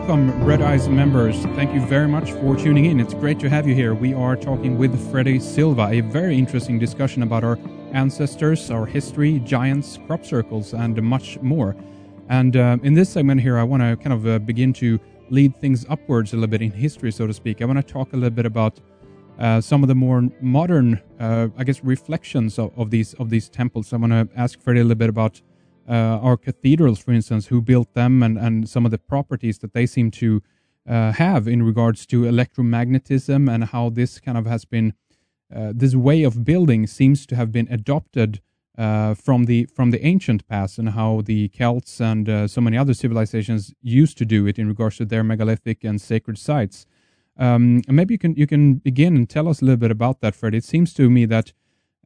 welcome, Red Eyes members. Thank you very much for tuning in. It's great to have you here. We are talking with Freddy Silva, a very interesting discussion about our ancestors, our history, giants, crop circles, and much more. And in this segment here, I want to kind of begin to lead things upwards a little bit in history, so to speak. I want to talk a little bit about some of the more modern, reflections of these temples. I want to ask Freddy a little bit about our cathedrals, for instance, who built them, and some of the properties that they seem to have in regards to electromagnetism, and how this kind of has been, this way of building seems to have been adopted from the ancient past, and how the Celts and so many other civilizations used to do it in regards to their megalithic and sacred sites. And maybe you can begin and tell us a little bit about that, Fred. It seems to me that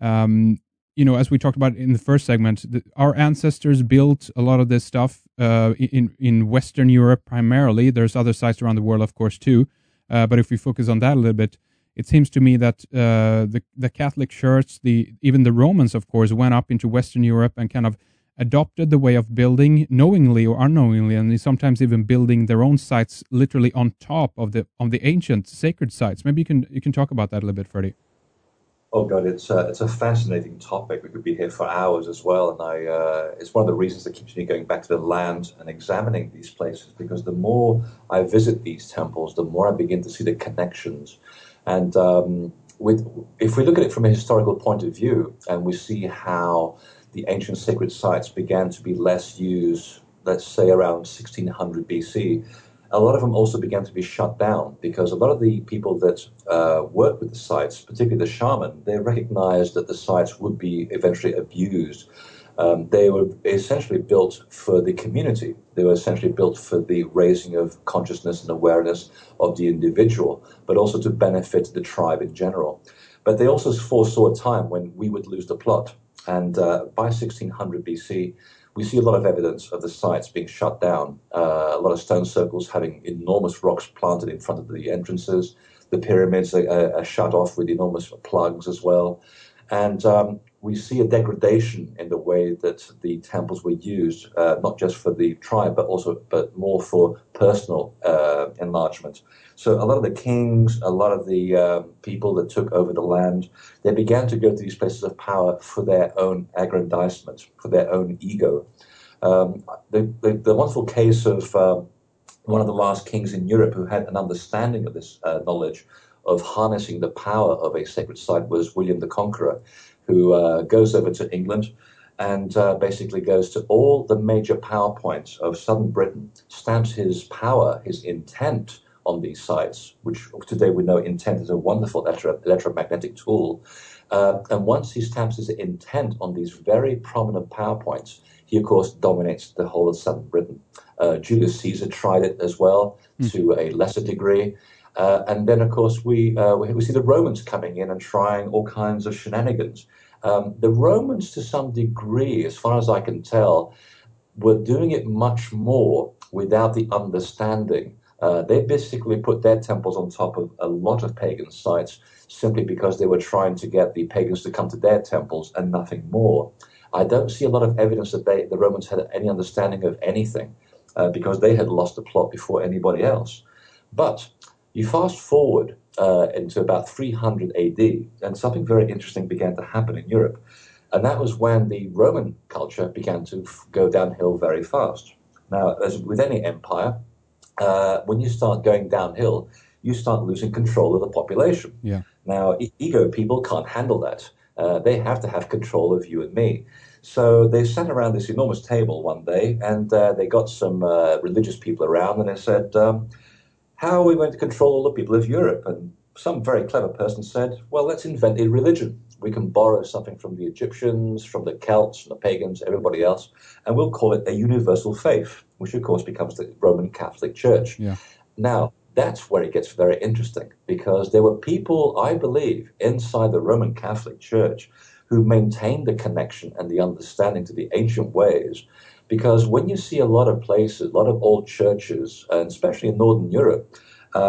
as we talked about in the first segment, our ancestors built a lot of this stuff in Western Europe primarily. There's other sites around the world, of course, too. But if we focus on that a little bit, it seems to me that the Catholic Church, even the Romans, of course, went up into Western Europe and kind of adopted the way of building, knowingly or unknowingly, and sometimes even building their own sites literally on top of the ancient sacred sites. Maybe you can talk about that a little bit, Freddie. Oh God, it's a fascinating topic. We could be here for hours as well, and it's one of the reasons that keeps me going back to the land and examining these places. Because the more I visit these temples, the more I begin to see the connections. And if we look at it from a historical point of view, and we see how the ancient sacred sites began to be less used, let's say around 1600 BC. A lot of them also began to be shut down because a lot of the people that worked with the sites, particularly the shaman, they recognized that the sites would be eventually abused. They were essentially built for the community. They were essentially built for the raising of consciousness and awareness of the individual, but also to benefit the tribe in general. But they also foresaw a time when we would lose the plot. And by 1600 BC, we see a lot of evidence of the sites being shut down, a lot of stone circles having enormous rocks planted in front of the entrances. The pyramids are shut off with enormous plugs as well. And we see a degradation in the way that the temples were used, not just for the tribe, but more for personal enlargement. So a lot of the kings, a lot of the people that took over the land, they began to go to these places of power for their own aggrandizement, for their own ego. The wonderful case of one of the last kings in Europe who had an understanding of this knowledge of harnessing the power of a sacred site was William the Conqueror, who goes over to England and basically goes to all the major power points of southern Britain, stamps his power, his intent on these sites, which today we know intent is a wonderful electromagnetic tool. And once he stamps his intent on these very prominent power points, he, of course, dominates the whole of southern Britain. Julius Caesar tried it as well to a lesser degree. And then, of course, we see the Romans coming in and trying all kinds of shenanigans. The Romans, to some degree, as far as I can tell, were doing it much more without the understanding. They basically put their temples on top of a lot of pagan sites simply because they were trying to get the pagans to come to their temples and nothing more. I don't see a lot of evidence that the Romans had any understanding of anything because they had lost the plot before anybody else. But you fast forward into about 300 AD, and something very interesting began to happen in Europe. And that was when the Roman culture began to go downhill very fast. Now, as with any empire, when you start going downhill, you start losing control of the population. Yeah. Now, ego people can't handle that. They have to have control of you and me. So they sat around this enormous table one day, and they got some religious people around, and they said, how are we going to control all the people of Europe? And some very clever person said, well, let's invent a religion. We can borrow something from the Egyptians, from the Celts, from the pagans, everybody else, and we'll call it a universal faith, which of course becomes the Roman Catholic Church. Yeah. Now, that's where it gets very interesting, because there were people, I believe, inside the Roman Catholic Church who maintained the connection and the understanding to the ancient ways. Because when you see a lot of places, a lot of old churches, and especially in Northern Europe,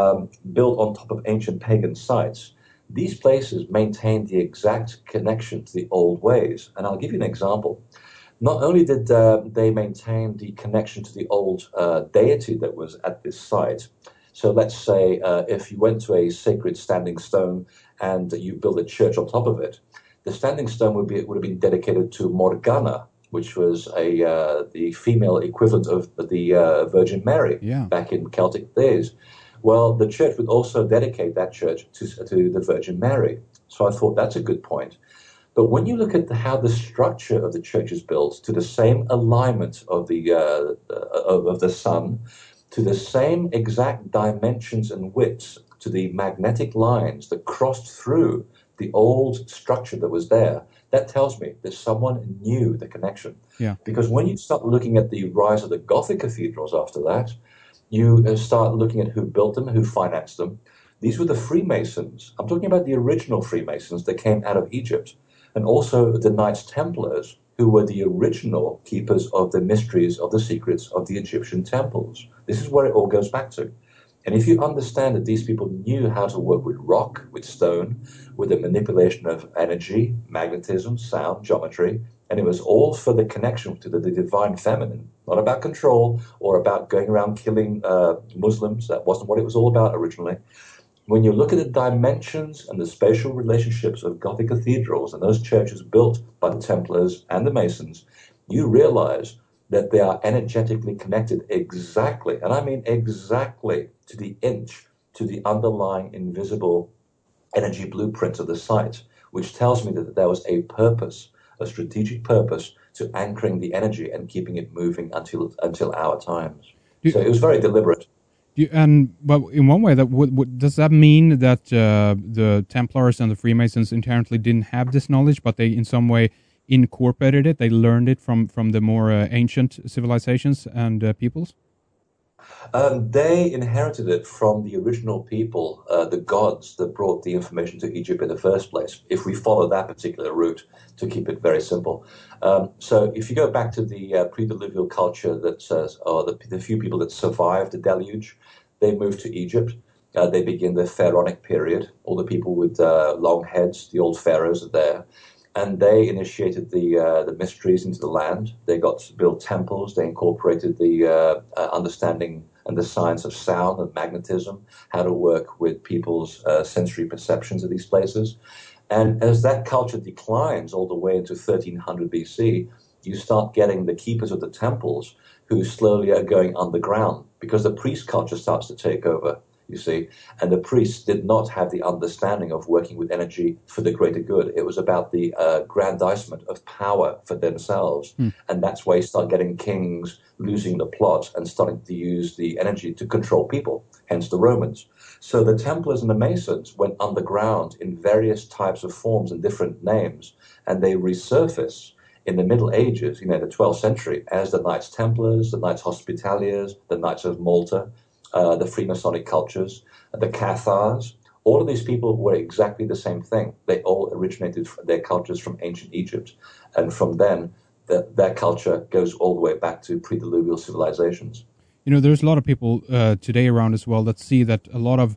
built on top of ancient pagan sites, these places maintain the exact connection to the old ways. And I'll give you an example. Not only did they maintain the connection to the old deity that was at this site, so let's say if you went to a sacred standing stone and you build a church on top of it, the standing stone would have been dedicated to Morgana, which was the female equivalent of the Virgin Mary Yeah. back in Celtic days. Well, the church would also dedicate that church to the Virgin Mary. So I thought that's a good point. But when you look at how the structure of the church is built, to the same alignment of the sun, to the same exact dimensions and widths, to the magnetic lines that crossed through the old structure that was there, that tells me that someone knew the connection. Yeah. Because when you start looking at the rise of the Gothic cathedrals after that, you start looking at who built them, who financed them. These were the Freemasons. I'm talking about the original Freemasons that came out of Egypt, and also the Knights Templars, who were the original keepers of the mysteries of the secrets of the Egyptian temples. This is where it all goes back to. And if you understand that these people knew how to work with rock, with stone, with the manipulation of energy, magnetism, sound, geometry, and it was all for the connection to the divine feminine, not about control or about going around killing Muslims. That wasn't what it was all about originally. When you look at the dimensions and the spatial relationships of Gothic cathedrals and those churches built by the Templars and the Masons, you realize that they are energetically connected exactly, and I mean exactly to the inch, to the underlying invisible energy blueprint of the site, which tells me that there was a purpose, a strategic purpose to anchoring the energy and keeping it moving until our times. Do, So it was very deliberate. and well, in one way, that does that mean that the Templars and the Freemasons inherently didn't have this knowledge, but they in some way incorporated it? They learned it from the more ancient civilizations and peoples. They inherited it from the original people, the gods that brought the information to Egypt in the first place, if we follow that particular route to keep it very simple. So if you go back to the pre-diluvial culture that says, or the few people that survived the deluge, they moved to Egypt. They begin the pharaonic period. All the people with long heads, the old pharaohs are there. And they initiated the mysteries into the land. They got to build temples. They incorporated the understanding and the science of sound and magnetism, how to work with people's sensory perceptions of these places. And as that culture declines all the way into 1300 BC, you start getting the keepers of the temples who slowly are going underground because the priest culture starts to take over, you see. And the priests did not have the understanding of working with energy for the greater good. It was about the aggrandizement of power for themselves. And that's why you start getting kings losing the plot and starting to use the energy to control people, hence the Romans. So the Templars and the Masons went underground in various types of forms and different names, and they resurface in the Middle Ages, the 12th century, as the Knights Templars, the Knights Hospitaliers, the Knights of Malta, the Freemasonic cultures, the Cathars. All of these people were exactly the same thing. They all originated their cultures from ancient Egypt. And from then, their culture goes all the way back to pre-diluvial civilizations. There's a lot of people today around as well that see that a lot of,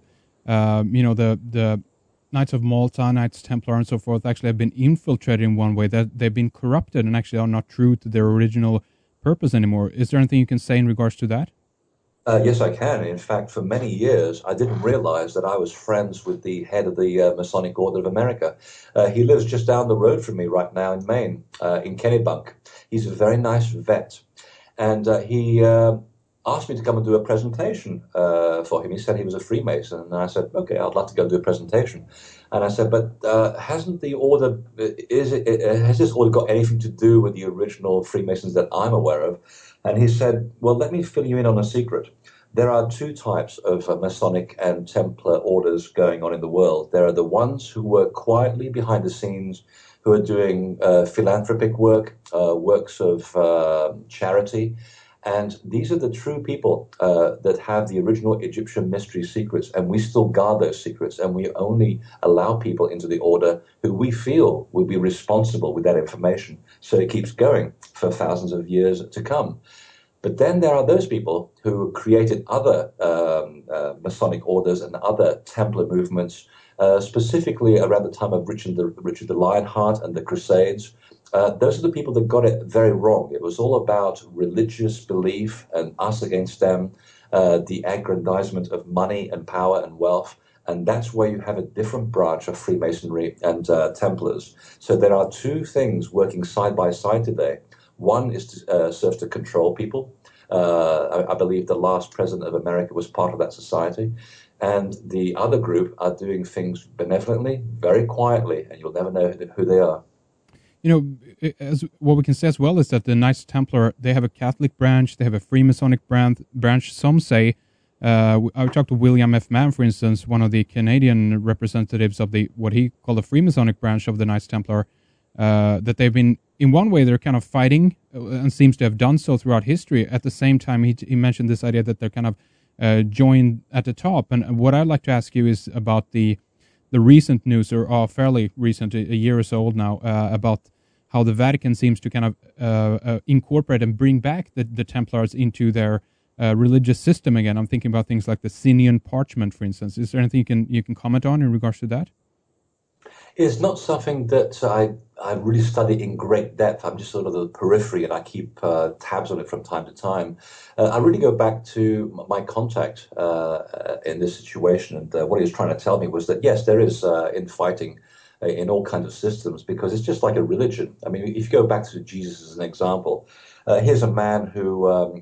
the Knights of Malta, Knights Templar, and so forth actually have been infiltrated in one way, that they've been corrupted and actually are not true to their original purpose anymore. Is there anything you can say in regards to that? Yes, I can. In fact, for many years, I didn't realize that I was friends with the head of the Masonic Order of America. He lives just down the road from me right now in Maine, in Kennebunk. He's a very nice vet. And he asked me to come and do a presentation for him. He said he was a Freemason. And I said, okay, I'd love to go and do a presentation. And I said, but hasn't the order, has this order got anything to do with the original Freemasons that I'm aware of? And he said, well, let me fill you in on a secret. There are two types of Masonic and Templar orders going on in the world. There are the ones who work quietly behind the scenes, who are doing philanthropic work, works of charity. And these are the true people that have the original Egyptian mystery secrets, and we still guard those secrets, and we only allow people into the order who we feel will be responsible with that information. So it keeps going for thousands of years to come. But then there are those people who created other Masonic orders and other Templar movements specifically around the time of Richard the Lionheart and the Crusades. Those are the people that got it very wrong. It was all about religious belief and us against them, the aggrandizement of money and power and wealth. And that's where you have a different branch of Freemasonry and Templars. So there are two things working side by side today. One is to serve to control people. I believe the last president of America was part of that society. And the other group are doing things benevolently, very quietly, and you'll never know who they are. As what we can say as well is that the Knights Templar, they have a Catholic branch, they have a Freemasonic branch. Some say, I talked to William F. Mann, for instance, one of the Canadian representatives of what he called the Freemasonic branch of the Knights Templar, that they've been, in one way, they're kind of fighting and seems to have done so throughout history. At the same time, he mentioned this idea that they're kind of joined at the top. And what I'd like to ask you is about the recent news, or fairly recent, a year or so old now, about how the Vatican seems to kind of incorporate and bring back the Templars into their religious system again. I'm thinking about things like the Sinian parchment, for instance. Is there anything you can comment on in regards to that? It's not something that I really study in great depth. I'm just sort of the periphery, and I keep tabs on it from time to time. I really go back to my contact in this situation, and what he was trying to tell me was that, yes, there is infighting in all kinds of systems, because it's just like a religion. I mean, if you go back to Jesus as an example, here's a man who,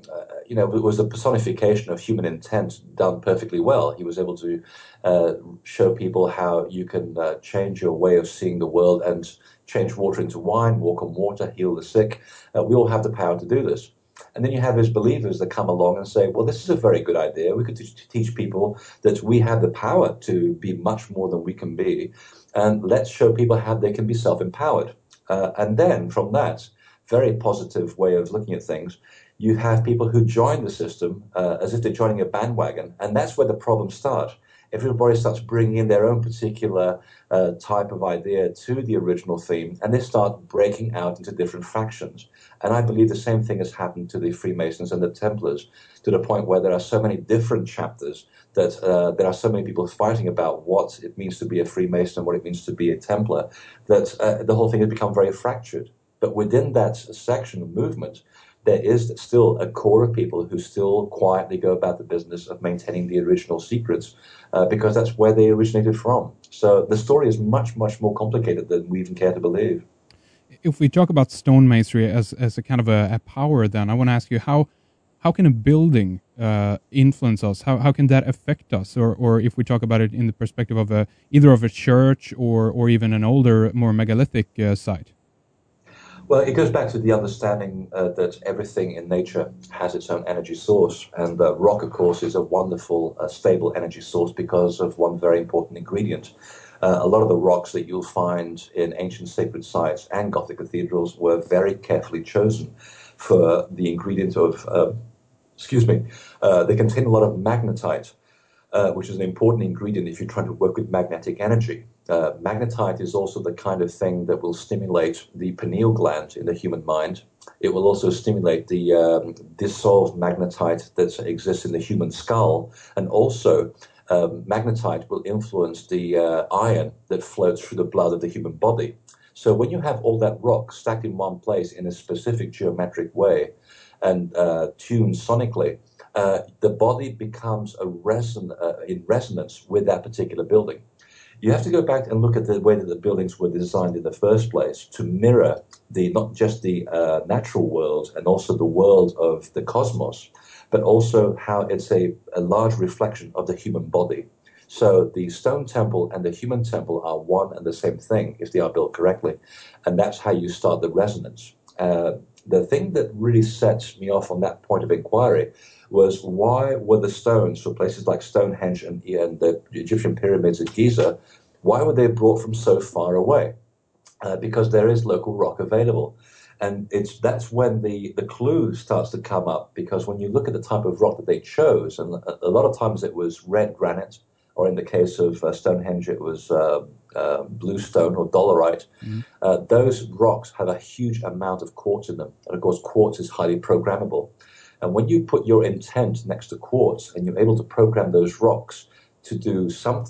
was the personification of human intent done perfectly well. He was able to show people how you can change your way of seeing the world and change water into wine, walk on water, heal the sick. We all have the power to do this. And then you have his believers that come along and say, well, this is a very good idea. We could teach people that we have the power to be much more than we can be. And let's show people how they can be self-empowered. And then from that very positive way of looking at things, you have people who join the system as if they're joining a bandwagon. And that's where the problems start. Everybody starts bringing in their own particular type of idea to the original theme, and they start breaking out into different factions. And I believe the same thing has happened to the Freemasons and the Templars, to the point where there are so many different chapters that there are so many people fighting about what it means to be a Freemason and what it means to be a Templar, that the whole thing has become very fractured. But within that section of movement, there is still a core of people who still quietly go about the business of maintaining the original secrets, because that's where they originated from. So the story is much, much more complicated than we even care to believe. If we talk about stonemasonry as a kind of a power, then I want to ask you, how can a building influence us? How can that affect us? Or if we talk about it in the perspective of either of a church or even an older, more megalithic site? Well, it goes back to the understanding that everything in nature has its own energy source. And rock, of course, is a wonderful, stable energy source because of one very important ingredient. A lot of the rocks that you'll find in ancient sacred sites and Gothic cathedrals were very carefully chosen for the ingredient of, they contain a lot of magnetite, which is an important ingredient if you're trying to work with magnetic energy. Magnetite is also the kind of thing that will stimulate the pineal gland in the human mind. It will also stimulate the dissolved magnetite that exists in the human skull. And also, magnetite will influence the iron that floats through the blood of the human body. So when you have all that rock stacked in one place in a specific geometric way and tuned sonically, the body becomes in resonance with that particular building. You have to go back and look at the way that the buildings were designed in the first place to mirror not just the natural world and also the world of the cosmos, but also how it's a large reflection of the human body. So the stone temple and the human temple are one and the same thing if they are built correctly. And that's how you start the resonance. The thing that really sets me off on that point of inquiry was, why were the stones for places like Stonehenge and the Egyptian pyramids at Giza, why were they brought from so far away? Because there is local rock available. And that's when the clue starts to come up, because when you look at the type of rock that they chose, and a lot of times it was red granite, or in the case of Stonehenge, it was bluestone or dolerite. Mm-hmm. Those rocks have a huge amount of quartz in them. And of course, quartz is highly programmable. And when you put your intent next to quartz and you're able to program those rocks to do something,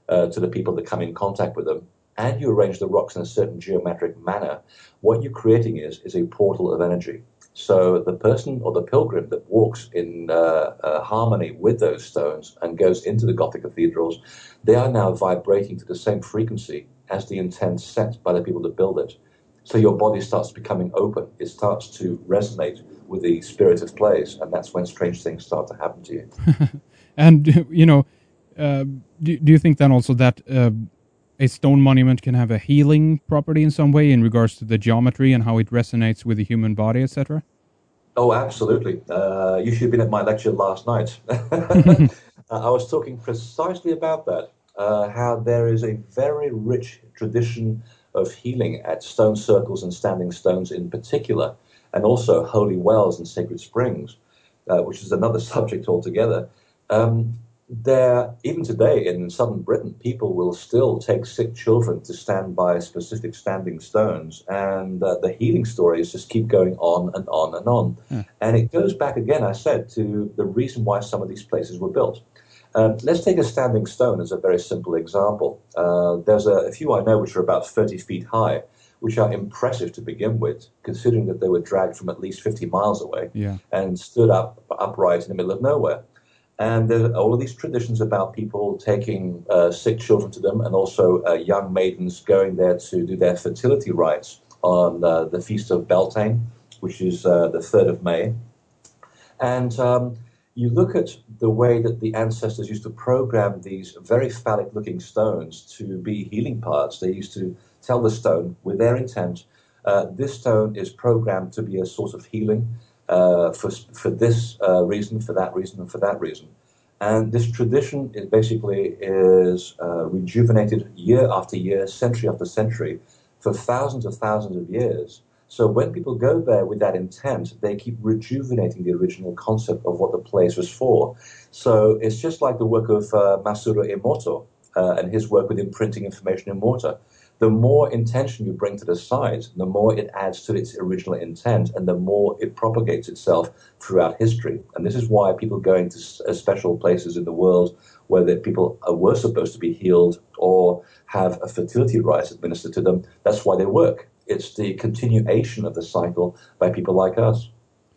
to the people that come in contact with them, and you arrange the rocks in a certain geometric manner, what you're creating is a portal of energy. So the person or the pilgrim that walks in harmony with those stones and goes into the Gothic cathedrals, they are now vibrating to the same frequency as the intent set by the people that build it. So your body starts becoming open. It starts to resonate with the spirit of place, and that's when strange things start to happen to you. And, do you think then also that a stone monument can have a healing property in some way in regards to the geometry and how it resonates with the human body, etc.? Oh, absolutely. You should have been at my lecture last night. I was talking precisely about that, how there is a very rich tradition of healing at stone circles and standing stones in particular, and also holy wells and sacred springs, which is another subject altogether. There, even today in southern Britain, people will still take sick children to stand by specific standing stones, and the healing stories just keep going on and on and on. Yeah. And it goes back again, I said, to the reason why some of these places were built. Let's take a standing stone as a very simple example. There's a few I know which are about 30 feet high, which are impressive to begin with, considering that they were dragged from at least 50 miles away and stood upright in the middle of nowhere. And there are all of these traditions about people taking sick children to them, and also young maidens going there to do their fertility rites on the Feast of Beltane, which is the 3rd of May. And you look at the way that the ancestors used to program these very phallic-looking stones to be healing parts. They used to tell the stone, with their intent, this stone is programmed to be a source of healing, for this reason, for that reason, and for that reason. And this tradition is rejuvenated year after year, century after century, for thousands of years. So when people go there with that intent, they keep rejuvenating the original concept of what the place was for. So it's just like the work of Masaru Emoto and his work with imprinting information in mortar. The more intention you bring to the site, the more it adds to its original intent, and the more it propagates itself throughout history. And this is why people go into special places in the world where people were supposed to be healed or have a fertility rite administered to them. That's why they work. It's the continuation of the cycle by people like us.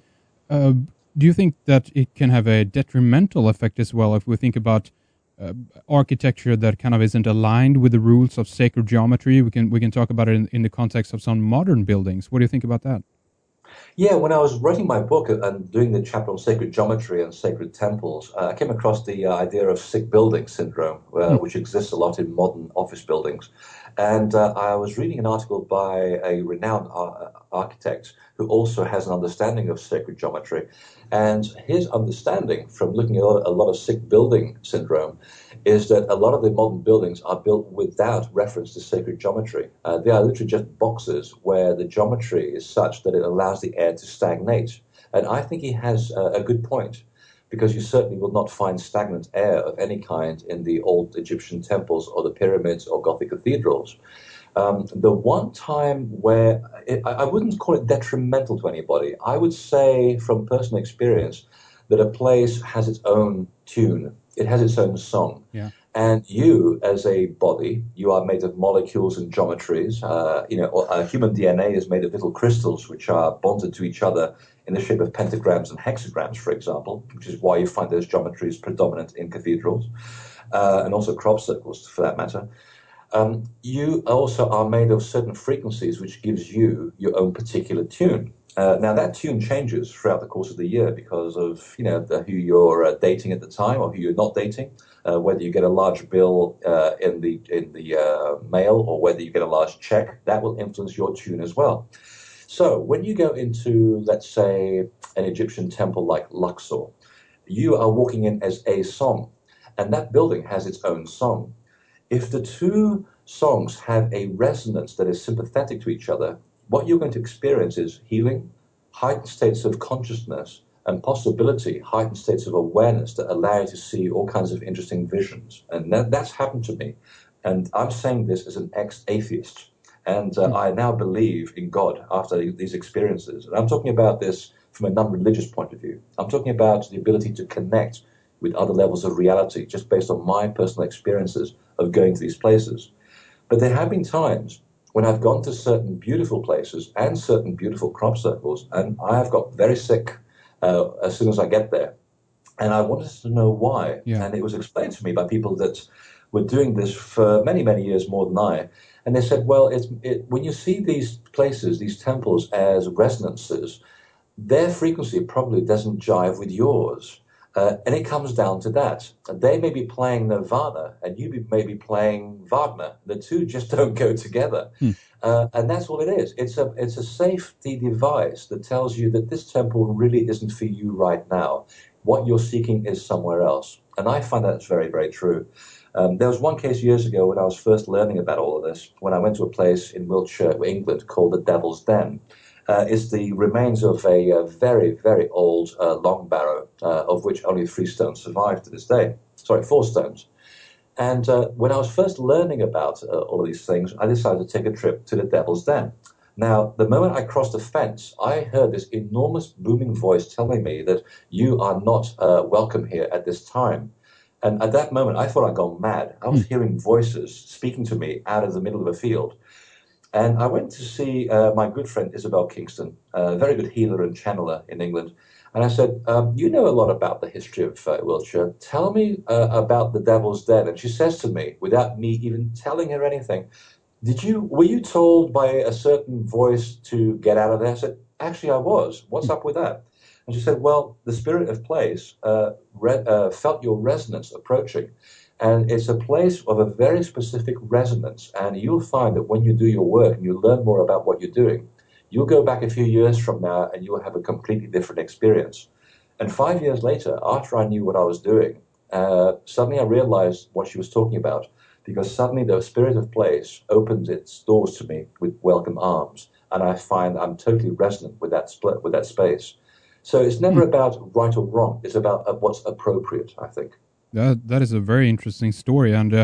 Do you think that it can have a detrimental effect as well if we think about architecture that kind of isn't aligned with the rules of sacred geometry? We can talk about it in the context of some modern buildings. What do you think about that? Yeah, when I was writing my book and doing the chapter on sacred geometry and sacred temples, I came across the idea of sick building syndrome, which exists a lot in modern office buildings. And I was reading an article by a renowned architect who also has an understanding of sacred geometry. And his understanding from looking at a lot of sick building syndrome is that a lot of the modern buildings are built without reference to sacred geometry. They are literally just boxes where the geometry is such that it allows the air to stagnate. And I think he has a good point, because you certainly will not find stagnant air of any kind in the old Egyptian temples or the pyramids or Gothic cathedrals. The one time where I wouldn't call it detrimental to anybody, I would say from personal experience that a place has its own tune. It has its own song. Yeah. And you, as a body, you are made of molecules and geometries. Human DNA is made of little crystals which are bonded to each other in the shape of pentagrams and hexagrams, for example, which is why you find those geometries predominant in cathedrals, and also crop circles, for that matter. You also are made of certain frequencies, which gives you your own particular tune. Now that tune changes throughout the course of the year because of who you're dating at the time or who you're not dating, whether you get a large bill in the mail or whether you get a large check. That will influence your tune as well. So when you go into, let's say, an Egyptian temple like Luxor, you are walking in as a song, and that building has its own song. If the two songs have a resonance that is sympathetic to each other, what you're going to experience is healing, heightened states of consciousness, and possibility, heightened states of awareness that allow you to see all kinds of interesting visions. And that's happened to me. And I'm saying this as an ex-atheist. And I now believe in God after these experiences. And I'm talking about this from a non-religious point of view. I'm talking about the ability to connect with other levels of reality, just based on my personal experiences of going to these places. But there have been times when I've gone to certain beautiful places and certain beautiful crop circles, and I have got very sick as soon as I get there. And I wanted to know why. Yeah. And it was explained to me by people that were doing this for many, many years more than I. And they said, well, when you see these places, these temples as resonances, their frequency probably doesn't jive with yours. And it comes down to that. They may be playing Nirvana and may be playing Wagner. The two just don't go together. And that's all it is. It's a safety device that tells you that this temple really isn't for you right now. What you're seeking is somewhere else. And I find that's very, very true. There was one case years ago when I was first learning about all of this, when I went to a place in Wiltshire, England, called the Devil's Den. It's the remains of a very, very old long barrow, of which only 3 stones survive to this day. Sorry, 4 stones. And when I was first learning about all of these things, I decided to take a trip to the Devil's Den. Now, the moment I crossed the fence, I heard this enormous booming voice telling me that you are not welcome here at this time. And at that moment, I thought I'd gone mad. I was hearing voices speaking to me out of the middle of a field. And I went to see my good friend Isabel Kingston, a very good healer and channeler in England. And I said, you know a lot about the history of Wiltshire. Tell me about the Devil's Den. And she says to me, without me even telling her anything, were you told by a certain voice to get out of there? I said, actually, I was. What's up with that? And she said, well, the spirit of place felt your resonance approaching. And it's a place of a very specific resonance. And you'll find that when you do your work and you learn more about what you're doing, you'll go back a few years from now and you'll have a completely different experience. And 5 years later, after I knew what I was doing, suddenly I realized what she was talking about, because suddenly the spirit of place opens its doors to me with welcome arms. And I find I'm totally resonant with that space. So it's never about right or wrong. It's about what's appropriate, I think. That is a very interesting story, and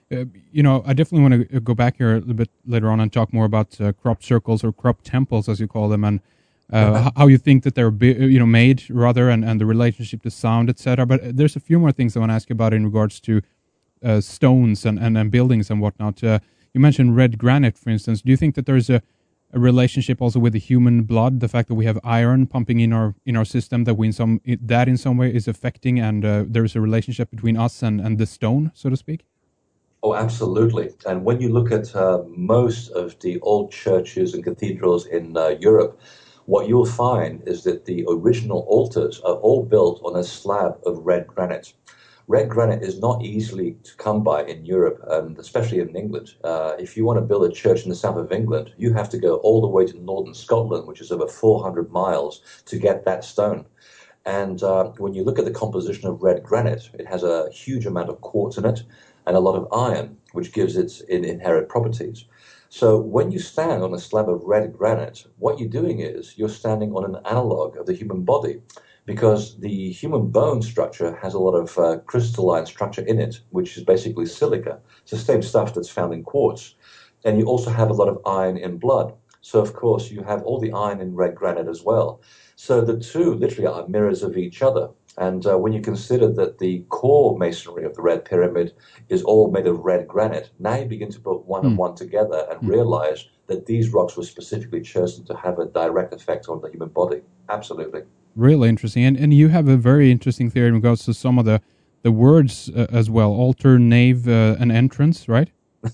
I definitely want to go back here a little bit later on and talk more about crop circles or crop temples, as you call them, and how you think that they're made, rather, and the relationship to sound, etc. But there's a few more things I want to ask you about in regards to stones and buildings and whatnot. You mentioned red granite, for instance. Do you think that there's a relationship also with the human blood, the fact that we have iron pumping in our system, that in some way is affecting, and there is a relationship between us and the stone, so to speak? Oh, absolutely. And when you look at most of the old churches and cathedrals in Europe, what you'll find is that the original altars are all built on a slab of red granite. Red granite is not easily to come by in Europe, and especially in England. If you want to build a church in the south of England, you have to go all the way to northern Scotland, which is over 400 miles, to get that stone. And when you look at the composition of red granite, it has a huge amount of quartz in it and a lot of iron, which gives its inherent properties. So when you stand on a slab of red granite, what you're doing is you're standing on an analog of the human body, because the human bone structure has a lot of crystalline structure in it, which is basically silica. It's the same stuff that's found in quartz. And you also have a lot of iron in blood. So, of course, you have all the iron in red granite as well. So the two literally are mirrors of each other. And when you consider that the core masonry of the Red Pyramid is all made of red granite, now you begin to put one and one together and realize that these rocks were specifically chosen to have a direct effect on the human body. Absolutely. Really interesting. And you have a very interesting theory in regards to some of the words as well. Altar, nave, and entrance, right?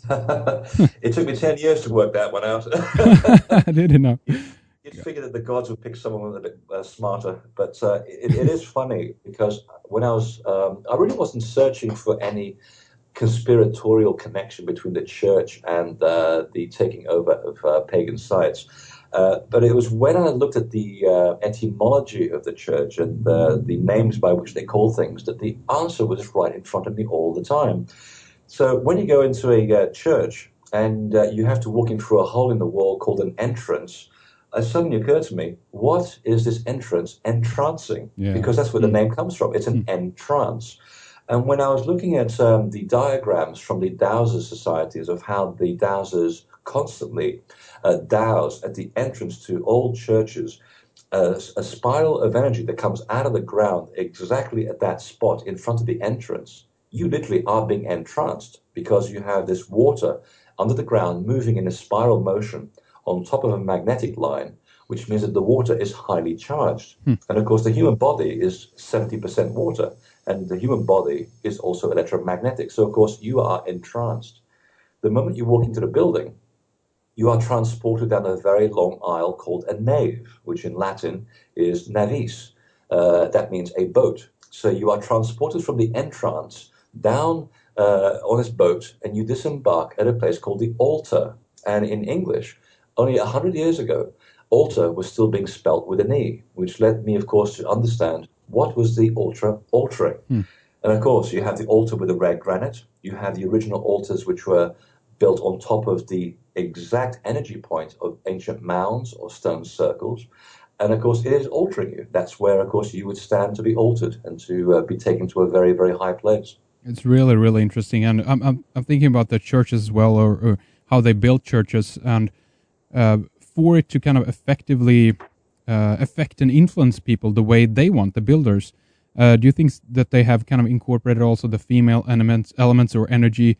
It took me 10 years to work that one out. I didn't know. You'd figure that the gods would pick someone a bit smarter. But it is funny, because when I really wasn't searching for any conspiratorial connection between the church and the taking over of pagan sites. But it was when I looked at the etymology of the church and the names by which they call things that the answer was right in front of me all the time. So when you go into a church and you have to walk in through a hole in the wall called an entrance, it suddenly occurred to me, what is this entrance entrancing? Yeah. Because that's where the name comes from. It's an entrance. And when I was looking at the diagrams from the Dowsers societies of how the Dowsers constantly douse at the entrance to old churches, a spiral of energy that comes out of the ground exactly at that spot in front of the entrance, you literally are being entranced because you have this water under the ground moving in a spiral motion on top of a magnetic line, which means that the water is highly charged. And of course, the human body is 70% water, and the human body is also electromagnetic. So, of course, you are entranced. The moment you walk into the building, you are transported down a very long aisle called a nave, which in Latin is navis. That means a boat. So you are transported from the entrance down on this boat, and you disembark at a place called the altar. And in English, only 100 years ago, altar was still being spelt with an E, which led me, of course, to understand what was the altar altering. And of course, you have the altar with the red granite. You have the original altars, which were built on top of the exact energy point of ancient mounds or stone circles. And of course, it is altering you. That's where, of course, you would stand to be altered and to be taken to a very, very high place. It's really, really interesting. And I'm thinking about the churches as well, or how they built churches. And for it to kind of effectively affect and influence people the way they want, the builders, do you think that they have kind of incorporated also the female elements or energy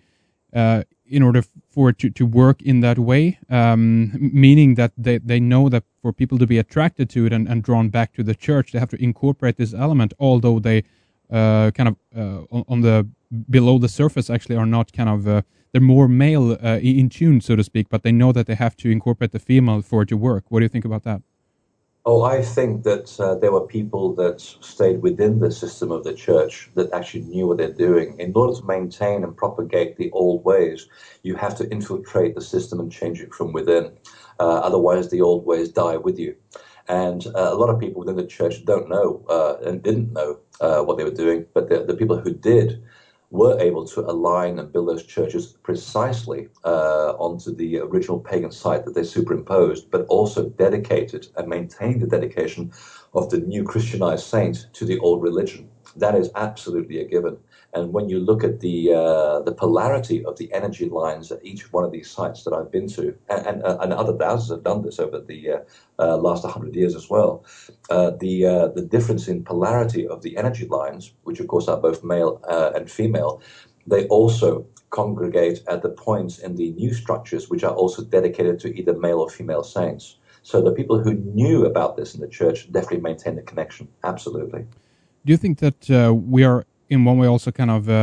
in order for it to work in that way, meaning that they know that for people to be attracted to it and drawn back to the church, they have to incorporate this element, although they kind of on the below the surface actually are not kind of they're more male in tune, so to speak, but they know that they have to incorporate the female for it to work. What do you think about that? Oh, I think that there were people that stayed within the system of the church that actually knew what they're doing. In order to maintain and propagate the old ways, you have to infiltrate the system and change it from within. Otherwise, the old ways die with you. And a lot of people within the church don't know and didn't know what they were doing, but the people who did were able to align and build those churches precisely onto the original pagan site that they superimposed, but also dedicated and maintained the dedication of the new Christianized saint to the old religion. That is absolutely a given. And when you look at the polarity of the energy lines at each one of these sites that I've been to, and other thousands have done this over the last 100 years as well, the difference in polarity of the energy lines, which of course are both male and female, they also congregate at the points in the new structures which are also dedicated to either male or female saints. So the people who knew about this in the church definitely maintain the connection. Absolutely. Do you think that we are in one way also kind of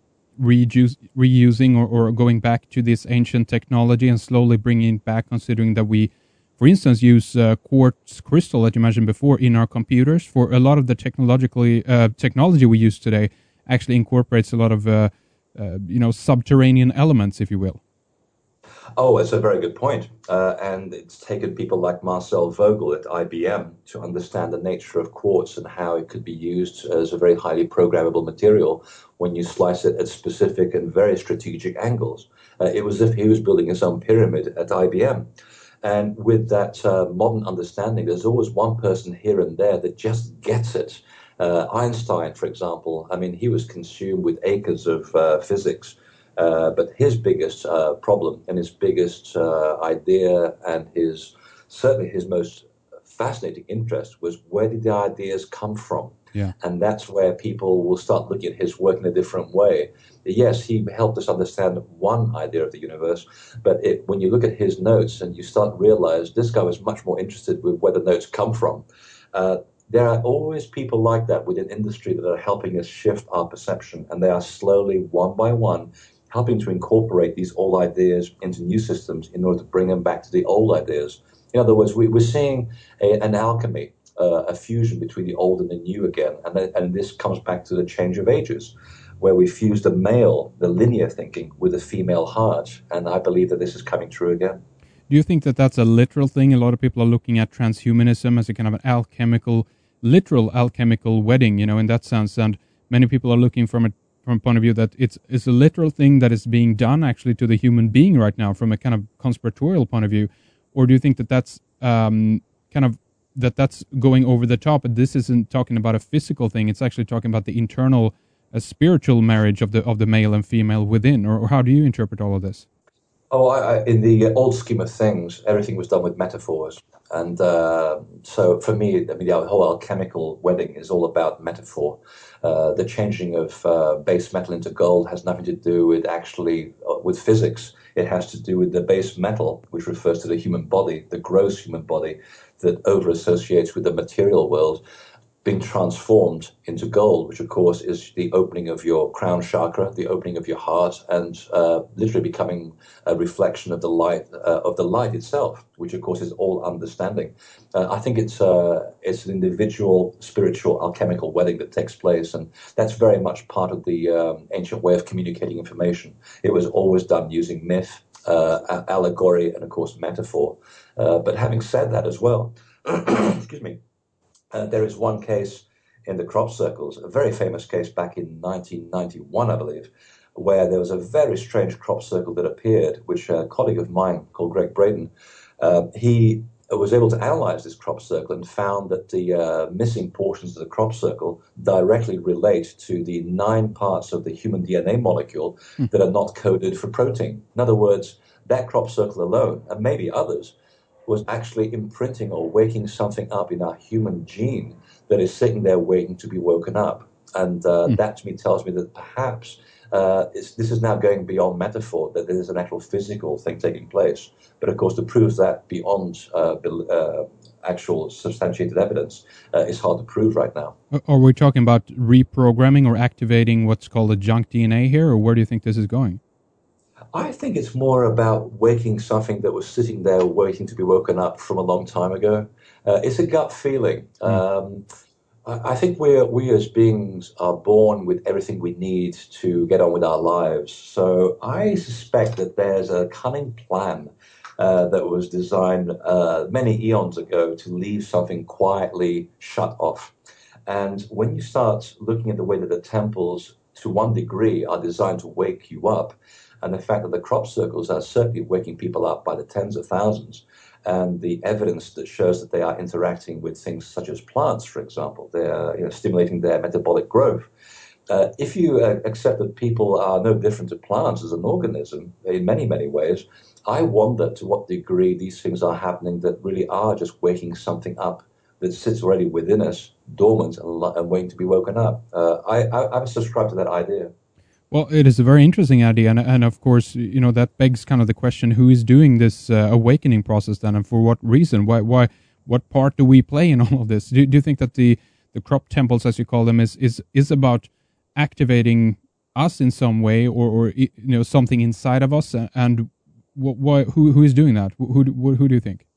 reusing or going back to this ancient technology and slowly bringing it back, considering that we, for instance, use quartz crystal that you mentioned before in our computers? For a lot of the technology we use today actually incorporates a lot of subterranean elements, if you will. Oh, it's a very good point. And it's taken people like Marcel Vogel at IBM to understand the nature of quartz and how it could be used as a very highly programmable material when you slice it at specific and very strategic angles. It was as if he was building his own pyramid at IBM. And with that modern understanding, there's always one person here and there that just gets it. Einstein, for example, I mean, he was consumed with acres of physics. But his biggest problem and his biggest idea and certainly his most fascinating interest was, where did the ideas come from? Yeah. And that's where people will start looking at his work in a different way. Yes, he helped us understand one idea of the universe, but when you look at his notes and you start to realize this guy was much more interested with where the notes come from. There are always people like that within industry that are helping us shift our perception, and they are slowly, one by one, helping to incorporate these old ideas into new systems in order to bring them back to the old ideas. In other words, we're seeing an alchemy, a fusion between the old and the new again. And this comes back to the change of ages, where we fuse the male, the linear thinking, with the female heart. And I believe that this is coming true again. Do you think that that's a literal thing? A lot of people are looking at transhumanism as a kind of an literal alchemical wedding, in that sense. And many people are looking from a point of view that it's a literal thing that is being done actually to the human being right now from a kind of conspiratorial point of view. Or do you think that that's that's going over the top, and this isn't talking about a physical thing, it's actually talking about the internal spiritual marriage of the male and female within? Or how do you interpret all of this? Oh, in the old scheme of things, everything was done with metaphors. And so for me, I mean, the whole alchemical wedding is all about metaphor. The changing of base metal into gold has nothing to do with actually with physics. It has to do with the base metal, which refers to the human body, the gross human body that over associates with the material world being transformed into gold, which of course is the opening of your crown chakra, the opening of your heart, and literally becoming a reflection of the light itself, which of course is all understanding. I think it's an individual spiritual alchemical wedding that takes place, and that's very much part of the ancient way of communicating information. It was always done using myth, allegory, and of course metaphor. But having said that as well, excuse me. There is one case in the crop circles, a very famous case back in 1991, I believe, where there was a very strange crop circle that appeared, which a colleague of mine called Greg Braden, he was able to analyze this crop circle and found that the missing portions of the crop circle directly relate to the 9 parts of the human DNA molecule Hmm. that are not coded for protein. In other words, that crop circle alone, and maybe others, was actually imprinting or waking something up in our human gene that is sitting there waiting to be woken up. And Hmm. that to me tells me that perhaps this is now going beyond metaphor, that there is an actual physical thing taking place. But of course, to prove that beyond actual substantiated evidence is hard to prove right now. Are we talking about reprogramming or activating what's called a junk DNA here, or where do you think this is going? I think it's more about waking something that was sitting there waiting to be woken up from a long time ago. It's a gut feeling. Hmm. I think we as beings are born with everything we need to get on with our lives. So I suspect that there's a cunning plan that was designed many eons ago to leave something quietly shut off. And when you start looking at the way that the temples, to one degree, are designed to wake you up, and the fact that the crop circles are certainly waking people up by the tens of thousands, and the evidence that shows that they are interacting with things such as plants, for example, they're stimulating their metabolic growth. If you accept that people are no different to plants as an organism in many, many ways, I wonder to what degree these things are happening that really are just waking something up that sits already within us, dormant and waiting to be woken up. I subscribe to that idea. Well, it is a very interesting idea, and of course, that begs kind of the question: who is doing this awakening process then, and for what reason? What part do we play in all of this? Do you think that the crop temples, as you call them, is about activating us in some way, or something inside of us? And who is doing that? Who do you think?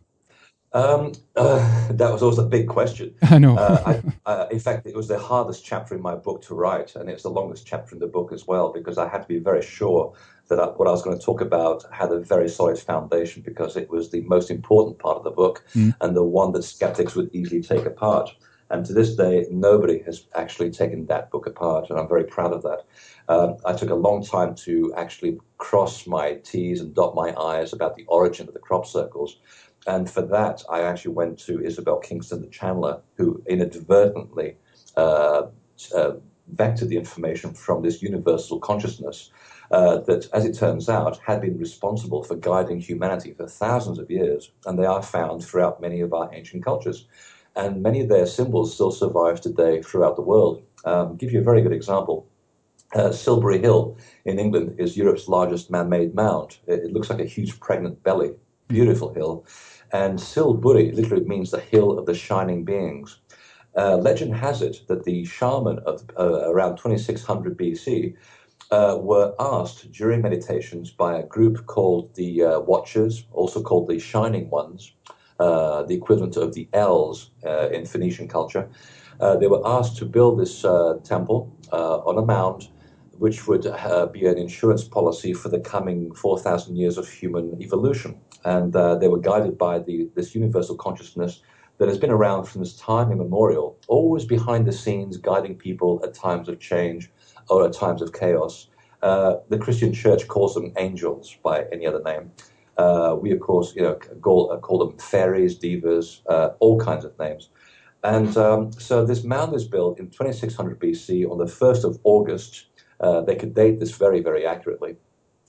That was always a big question. I know. In fact, it was the hardest chapter in my book to write, and it's the longest chapter in the book as well, because I had to be very sure that what I was going to talk about had a very solid foundation, because it was the most important part of the book Mm. and the one that skeptics would easily take apart. And to this day, nobody has actually taken that book apart, and I'm very proud of that. I took a long time to actually cross my T's and dot my I's about the origin of the crop circles. And for that, I actually went to Isabel Kingston, the channeler, who inadvertently uh, uh, vectored the information from this universal consciousness that, as it turns out, had been responsible for guiding humanity for thousands of years. And they are found throughout many of our ancient cultures. And many of their symbols still survive today throughout the world. Give you a very good example. Silbury Hill in England is Europe's largest man-made mound. It looks like a huge pregnant belly. Beautiful hill. And Silbury literally means the hill of the shining beings. Legend has it that the shaman of around 2600 BC were asked during meditations by a group called the Watchers, also called the Shining Ones, the equivalent of the Els in Phoenician culture. They were asked to build this temple on a mound, which would be an insurance policy for the coming 4,000 years of human evolution. And they were guided by this universal consciousness that has been around from this time immemorial, always behind the scenes, guiding people at times of change or at times of chaos. The Christian church calls them angels by any other name. We, of course, call them fairies, divas, all kinds of names. And so this mound is built in 2600 BC on the 1st of August. They could date this very, very accurately.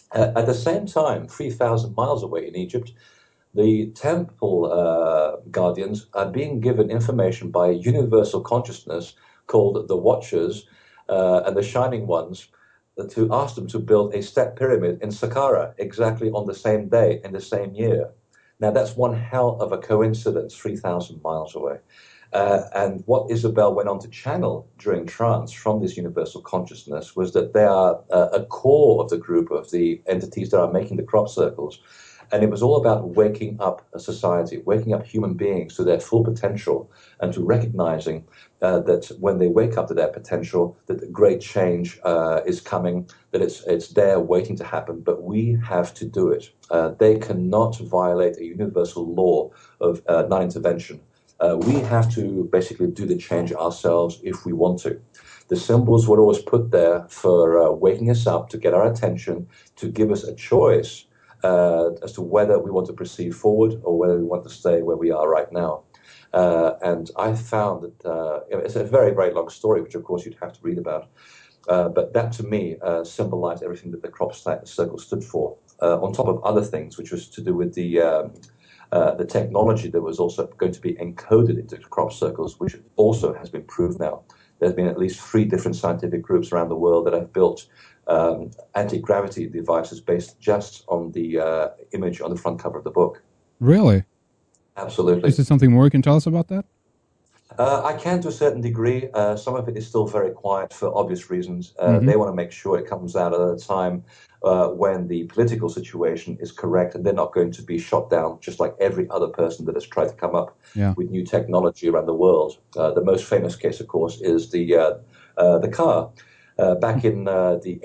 At the same time, 3,000 miles away in Egypt, the temple guardians are being given information by a universal consciousness called the Watchers and the Shining Ones to ask them to build a step pyramid in Saqqara exactly on the same day in the same year. Now, that's one hell of a coincidence, 3,000 miles away. And what Isabel went on to channel during trance from this universal consciousness was that they are a core of the group of the entities that are making the crop circles. And it was all about waking up a society, waking up human beings to their full potential and to recognizing that when they wake up to their potential, that the great change is coming, that it's there waiting to happen, but we have to do it. They cannot violate a universal law of non-intervention. We have to basically do the change ourselves if we want to. The symbols were always put there for waking us up, to get our attention, to give us a choice as to whether we want to proceed forward or whether we want to stay where we are right now. And I found that it's a very, very long story, which of course you'd have to read about. But that to me symbolized everything that the crop circle stood for, on top of other things, which was to do with the technology that was also going to be encoded into crop circles, which also has been proved now. There's been at least 3 different scientific groups around the world that have built anti-gravity devices based just on the image on the front cover of the book. Really? Absolutely. Is there something more you can tell us about that? I can to a certain degree. Some of it is still very quiet for obvious reasons. Mm-hmm. They want to make sure it comes out at a time when the political situation is correct and they're not going to be shot down just like every other person that has tried to come up with new technology around the world. The most famous case, of course, is the car. Back in the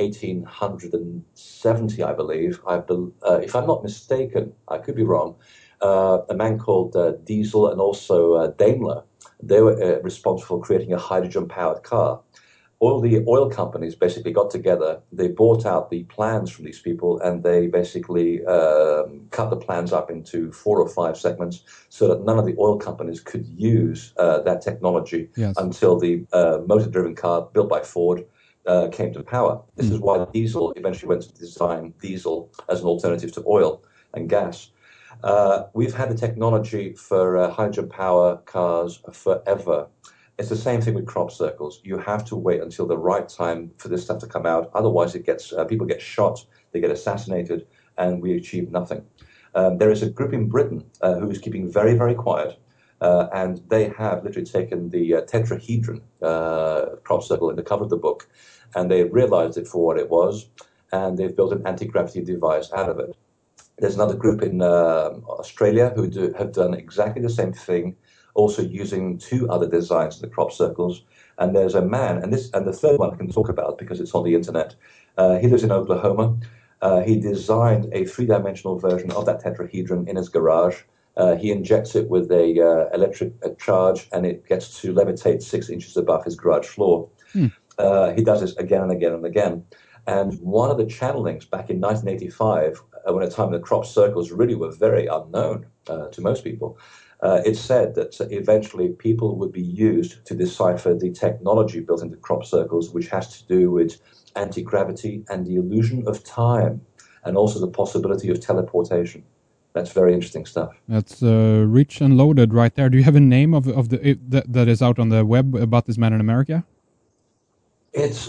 1870, I believe, if I'm not mistaken, I could be wrong, a man called Diesel and also Daimler, they were responsible for creating a hydrogen-powered car. All the oil companies basically got together, they bought out the plans from these people, and they basically cut the plans up into 4 or 5 segments so that none of the oil companies could use that technology until the motor-driven car built by Ford came to power. This is why diesel eventually went to design diesel as an alternative to oil and gas. We've had the technology for hydrogen power cars forever. It's the same thing with crop circles. You have to wait until the right time for this stuff to come out. Otherwise, it gets people get shot, they get assassinated, and we achieve nothing. There is a group in Britain who is keeping very, very quiet, and they have literally taken the tetrahedron crop circle in the cover of the book, and they realized it for what it was, and they've built an anti-gravity device out of it. There's another group in Australia who have done exactly the same thing, also using 2 other designs in the crop circles. And there's a man, and the third one I can talk about because it's on the internet. He lives in Oklahoma. He designed a 3-dimensional version of that tetrahedron in his garage. He injects it with a electric charge, and it gets to levitate 6 inches above his garage floor. He does this again and again and again. And one of the channelings back in 1985, when a time the crop circles really were very unknown to most people, it said that eventually people would be used to decipher the technology built into crop circles, which has to do with anti-gravity and the illusion of time, and also the possibility of teleportation. That's very interesting stuff. That's rich and loaded right there. Do you have a name of that is out on the web about this man in America? It's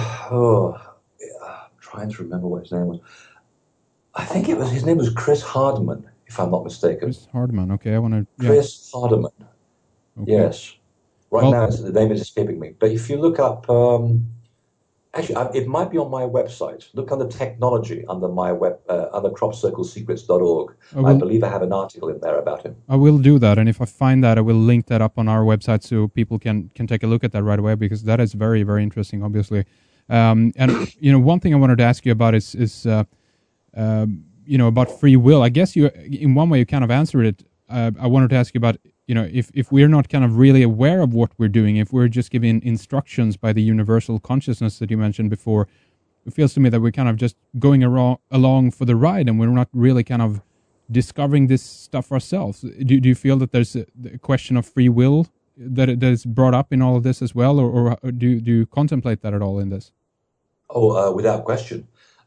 trying to remember what his name was. I think his name was Chris Hardman, if I'm not mistaken. Chris Hardman, okay. I want to... Chris Hardman, okay. Yes. Now the name is escaping me. But if you look up... actually, it might be on my website. Look under technology under my under cropcirclesecrets.org. I believe I have an article in there about him. I will do that, and if I find that, I will link that up on our website so people can take a look at that right away, because that is very, very interesting, obviously. And one thing I wanted to ask you about is about free will. I guess you, in one way, you kind of answered it. I wanted to ask you about, if we're not kind of really aware of what we're doing, if we're just given instructions by the universal consciousness that you mentioned before, it feels to me that we're kind of just going along for the ride, and we're not really kind of discovering this stuff ourselves. Do you feel that there's a question of free will that is brought up in all of this as well, or do you contemplate that at all in this? Oh, without question.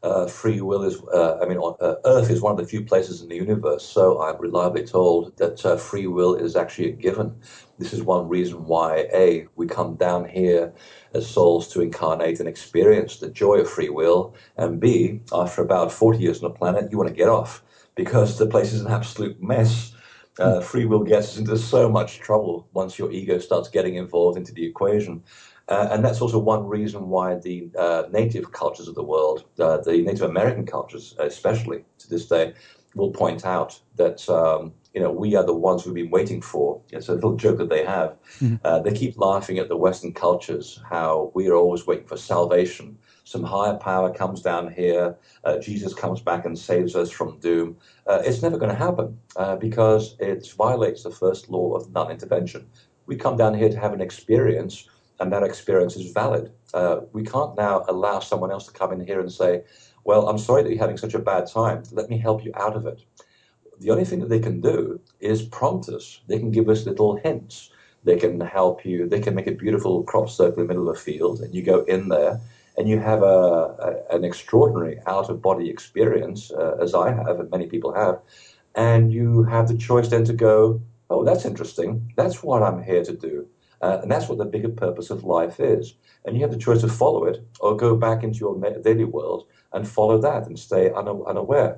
free will is, Earth is one of the few places in the universe, so I'm reliably told that free will is actually a given. This is one reason why, A, we come down here as souls to incarnate and experience the joy of free will, and B, after about 40 years on the planet, you want to get off because the place is an absolute mess. Free will gets us into so much trouble once your ego starts getting involved into the equation. And that's also one reason why the native cultures of the world, the Native American cultures especially to this day, will point out that we are the ones we've been waiting for. It's a little joke that they have. Mm-hmm. They keep laughing at the Western cultures, how we are always waiting for salvation. Some higher power comes down here. Jesus comes back and saves us from doom. It's never going to happen because it violates the first law of non-intervention. We come down here to have an experience, and that experience is valid. We can't now allow someone else to come in here and say, well, I'm sorry that you're having such a bad time. Let me help you out of it. The only thing that they can do is prompt us. They can give us little hints. They can help you. They can make a beautiful crop circle in the middle of a field, and you go in there, and you have an extraordinary out-of-body experience, as I have and many people have, and you have the choice then to go, oh, that's interesting. That's what I'm here to do. And that's what the bigger purpose of life is. And you have the choice to follow it or go back into your daily world and follow that and stay unaware.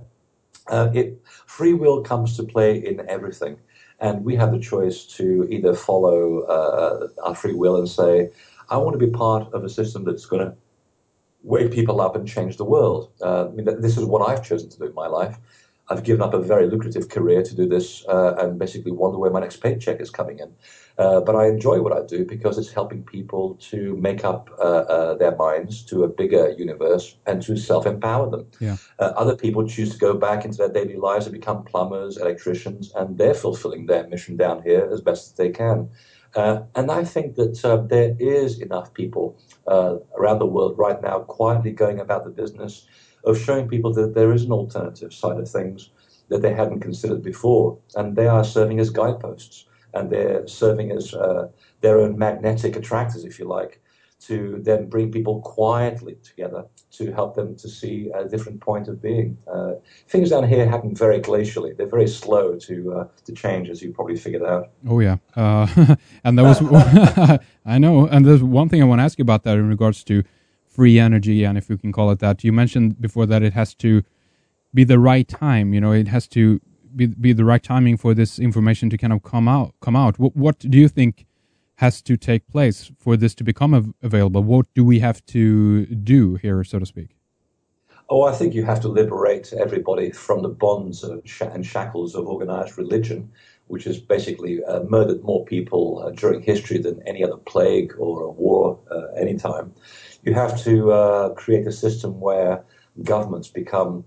Free will comes to play in everything. And we have the choice to either follow our free will and say, I want to be part of a system that's going to wake people up and change the world. This is what I've chosen to do in my life. I've given up a very lucrative career to do this and basically wonder where my next paycheck is coming in. But I enjoy what I do because it's helping people to make up their minds to a bigger universe and to self-empower them. Yeah. Other people choose to go back into their daily lives and become plumbers, electricians, and they're fulfilling their mission down here as best as they can. And I think that there is enough people around the world right now quietly going about the business of showing people that there is an alternative side of things that they hadn't considered before. And they are serving as guideposts. And they're serving as their own magnetic attractors, if you like, to then bring people quietly together to help them to see a different point of being. Things down here happen very glacially. They're very slow to change, as you probably figured out. Oh, yeah. And there was, I know, and there's one thing I want to ask you about that in regards to free energy, and if you can call it that. You mentioned before that it has to be the right time, it has to be the right timing for this information to kind of come out. What do you think has to take place for this to become available? What do we have to do here, so to speak? Oh, I think you have to liberate everybody from the bonds and shackles of organized religion, which has basically murdered more people during history than any other plague or a war any time. You have to create a system where governments become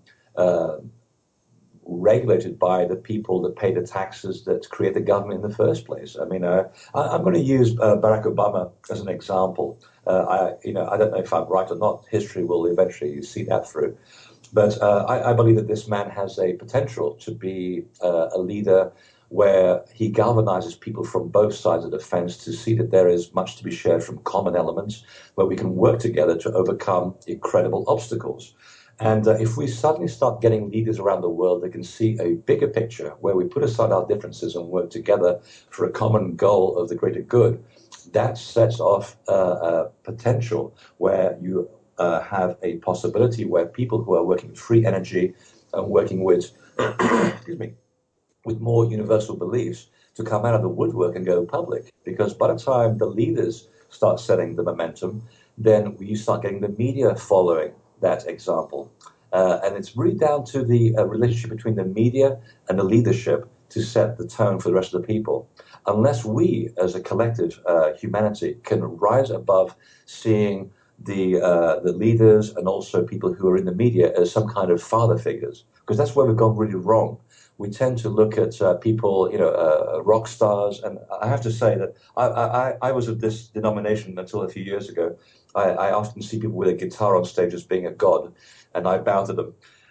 regulated by the people that pay the taxes that create the government in the first place. I'm going to use Barack Obama as an example. I don't know if I'm right or not. History will eventually see that through. But I believe that this man has a potential to be a leader where he galvanizes people from both sides of the fence to see that there is much to be shared from common elements, where we can work together to overcome incredible obstacles. And if we suddenly start getting leaders around the world that can see a bigger picture, where we put aside our differences and work together for a common goal of the greater good, that sets off a potential where you have a possibility where people who are working with free energy and working with, excuse me, with more universal beliefs to come out of the woodwork and go public. Because by the time the leaders start setting the momentum, then you start getting the media following that example. And it's really down to the relationship between the media and the leadership to set the tone for the rest of the people. Unless we, as a collective humanity, can rise above seeing the leaders and also people who are in the media as some kind of father figures, because that's where we've gone really wrong. We tend to look at people, rock stars, and I have to say that I was of this denomination until a few years ago. I often see people with a guitar on stage as being a god, and I bow to them.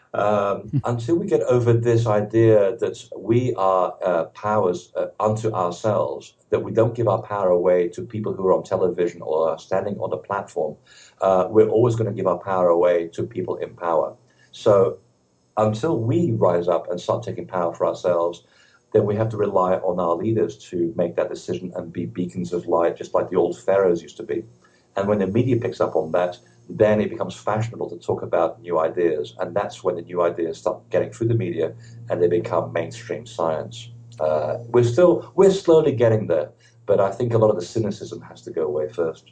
Until we get over this idea that we are powers unto ourselves, that we don't give our power away to people who are on television or are standing on a platform, we're always going to give our power away to people in power. So until we rise up and start taking power for ourselves, then we have to rely on our leaders to make that decision and be beacons of light, just like the old pharaohs used to be. And when the media picks up on that, then it becomes fashionable to talk about new ideas. And that's when the new ideas start getting through the media and they become mainstream science. We're slowly getting there, but I think a lot of the cynicism has to go away first.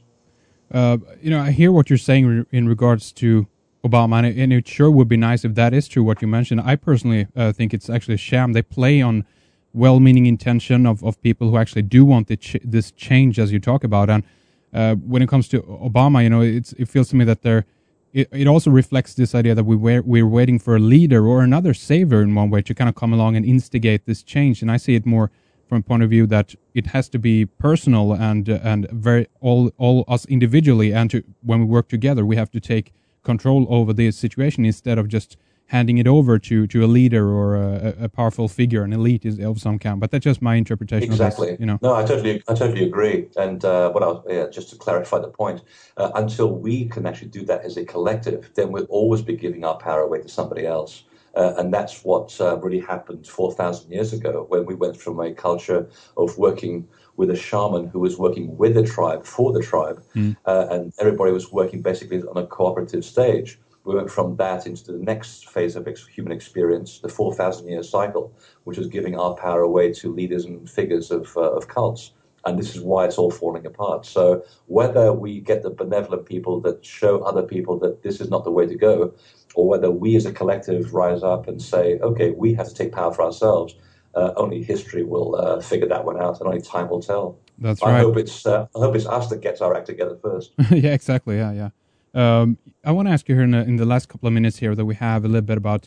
I hear what you're saying in regards to Obama, and it sure would be nice if that is true, what you mentioned. I personally think it's actually a sham. They play on well-meaning intention of people who actually do want this change, as you talk about. And when it comes to Obama, it feels to me that it also reflects this idea that we're waiting for a leader or another savior in one way to kind of come along and instigate this change. And I see it more from a point of view that it has to be personal and very all us individually, and when we work together, we have to take control over this situation instead of just handing it over to a leader or a powerful figure, an elite is of some kind. But that's just my interpretation Exactly. of this. No, I totally agree. And just to clarify the point, until we can actually do that as a collective, then we'll always be giving our power away to somebody else. And that's what really happened 4,000 years ago when we went from a culture of working with a shaman who was working with the tribe, for the tribe, and everybody was working basically on a cooperative stage. We went from that into the next phase of human experience, the 4,000-year cycle, which was giving our power away to leaders and figures of cults. And this is why it's all falling apart. So whether we get the benevolent people that show other people that this is not the way to go, or whether we as a collective rise up and say, okay, we have to take power for ourselves, only history will figure that one out, and only time will tell. That's right. I hope it's us that gets our act together first. Yeah, exactly. Yeah. I want to ask you here in the last couple of minutes here that we have a little bit about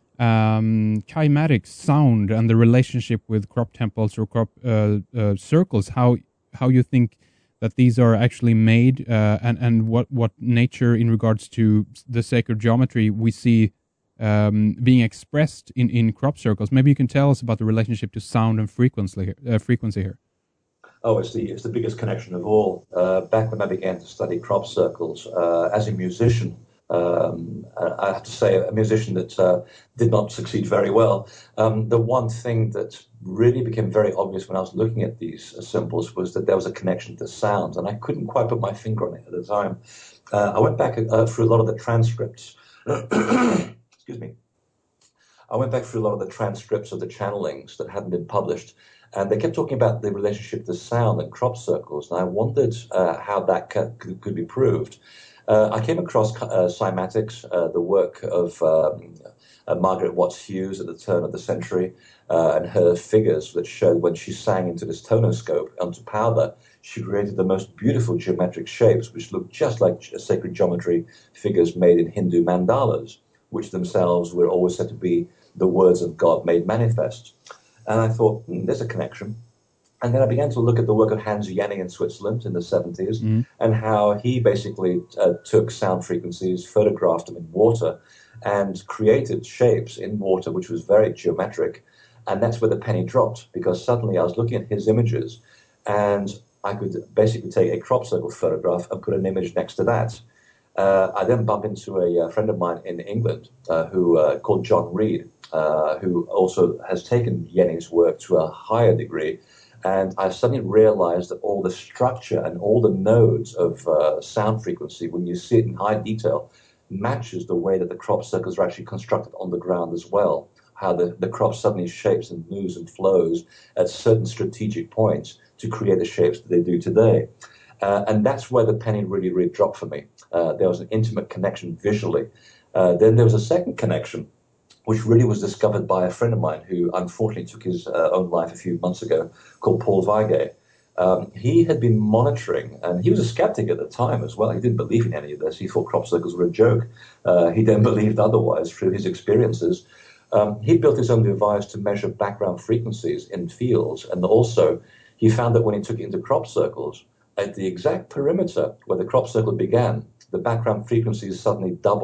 kiematic sound and the relationship with crop temples or crop circles. How you think that these are actually made, and what nature in regards to the sacred geometry we see being expressed in crop circles. Maybe you can tell us about the relationship to sound and frequency here. Oh, it's the biggest connection of all. Back when I began to study crop circles, as a musician, I have to say a musician that did not succeed very well. The one thing that really became very obvious when I was looking at these symbols was that there was a connection to sound, and I couldn't quite put my finger on it at the time. I went back through a lot of the transcripts. Excuse me. I went back through a lot of the transcripts of the channelings that hadn't been published, and they kept talking about the relationship to sound and crop circles, and I wondered how that could be proved. I came across cymatics, the work of Margaret Watts Hughes at the turn of the century, and her figures that showed when she sang into this tonoscope onto powder, she created the most beautiful geometric shapes, which looked just like sacred geometry figures made in Hindu mandalas, which themselves were always said to be the words of God made manifest. And I thought, there's a connection. And then I began to look at the work of Hans Janning in Switzerland in the 70s, and how he basically took sound frequencies, photographed them in water, and created shapes in water, which was very geometric. And that's where the penny dropped, because suddenly I was looking at his images, and I could basically take a crop circle photograph and put an image next to that. I then bumped into a friend of mine in England called John Reed, who also has taken Jenning's work to a higher degree. And I suddenly realized that all the structure and all the nodes of sound frequency, when you see it in high detail, matches the way that the crop circles are actually constructed on the ground as well. How the crop suddenly shapes and moves and flows at certain strategic points to create the shapes that they do today. And that's where the penny really, really dropped for me. There was an intimate connection visually. Then there was a second connection, which really was discovered by a friend of mine who unfortunately took his own life a few months ago, called Paul Weigel. He had been monitoring, and he was a skeptic at the time as well. He didn't believe in any of this. He thought crop circles were a joke. He then believed otherwise through his experiences. He built his own device to measure background frequencies in fields, and also he found that when he took it into crop circles, at the exact perimeter where the crop circle began, the background frequencies suddenly doubled.